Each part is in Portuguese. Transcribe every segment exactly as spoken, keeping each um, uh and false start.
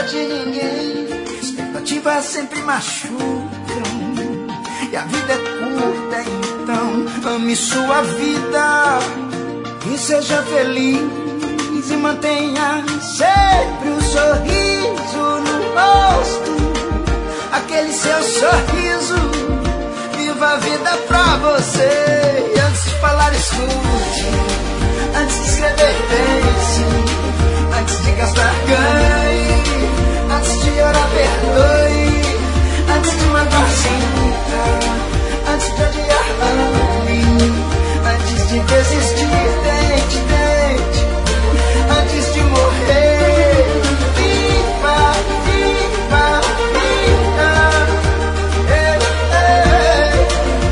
de ninguém. Expectativas sempre machucam e a vida é curta, então ame sua vida e seja feliz e mantenha sempre um sorriso no rosto, aquele seu sorriso. Viva a vida pra você. E antes de falar, escute. Antes de escrever, pense. Antes de gastar, ganhe. Antes de orar, perdoe. Antes de magoar, sinta. Antes de odiar, ame. Antes de desistir, tente, tente. Antes de morrer, viva, viva, viva. Ei, ei.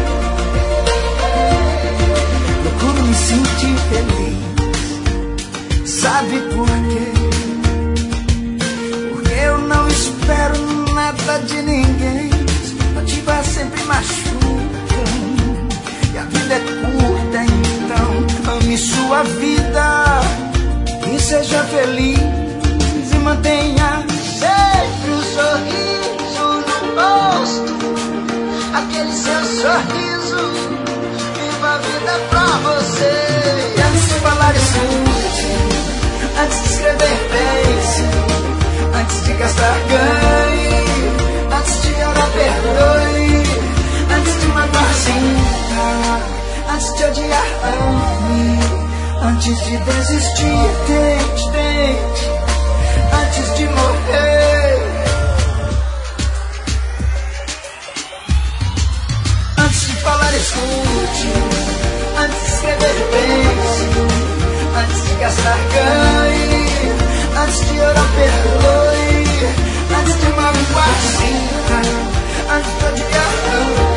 Procuro me sentir feliz. Sabe por quê? Porque eu não espero nada de ninguém. Expectativas sempre machucam e a vida é curta, então ame sua vida e seja feliz e mantenha sempre um sorriso no rosto, aquele seu sorriso. Viva a vida pra você. E antes de falar, escute. Antes de escrever, pense. Antes de gastar, ganhe. Antes de orar, perdoe. Antes de magoar, sinta. Antes de odiar, ame. Antes de desistir, tente, tente. Antes de morrer. Antes de falar, escute. Antes de escrever, pense. Antes de gastar, ganhe. Antes de orar, perdoe. Antes de magoar, sinta. Antes de odiar, ame.